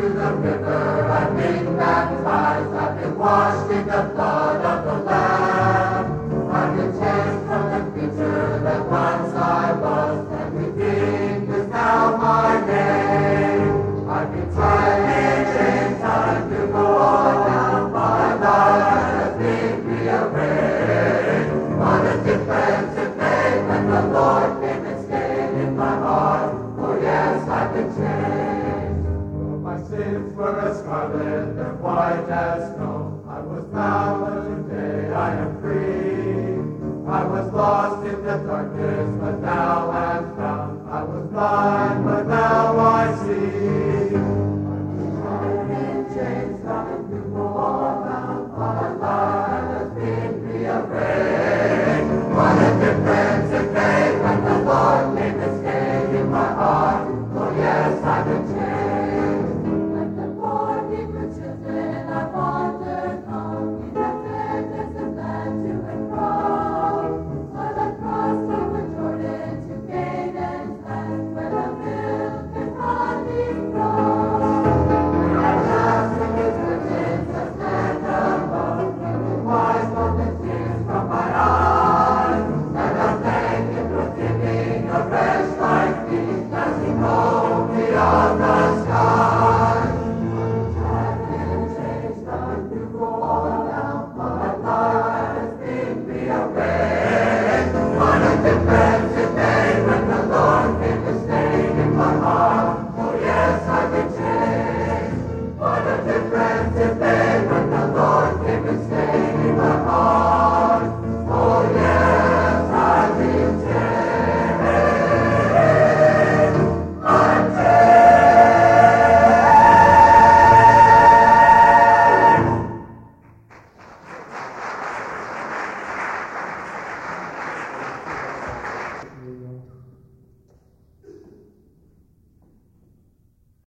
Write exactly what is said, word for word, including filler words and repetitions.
the river, I've been baptized, I've been washed in the blood of the Lamb. I've been changed from the creature that once I was, and redeemed is now my name. I've been tied in chains, time to go on now, my life has been rearranged. What a difference it made when the Lord came and stayed in my heart. Oh yes, I've been changed. Though my sins were as scarlet, they're white as snow. I was bound, but today I am free. I was lost in the darkness, but now I'm found. I was blind, but now I see. I've been tied in chains, nothing to go on now. My life has been rearranged. What a difference it made when the Lord came and stayed in my heart. Oh yes, I've been changed. Like the poor Hebrew children, I wandered home in the fairness of land to and from. But I crossed over Jordan to Canaan's land, where the milk and honey flow. I passed in His presence, I stand alone, and wise moments tears from my eyes. And I thank Him for giving a wretch like me, as He called me on the sky. I've been changed, time to go on now. My life has been rearranged. What a difference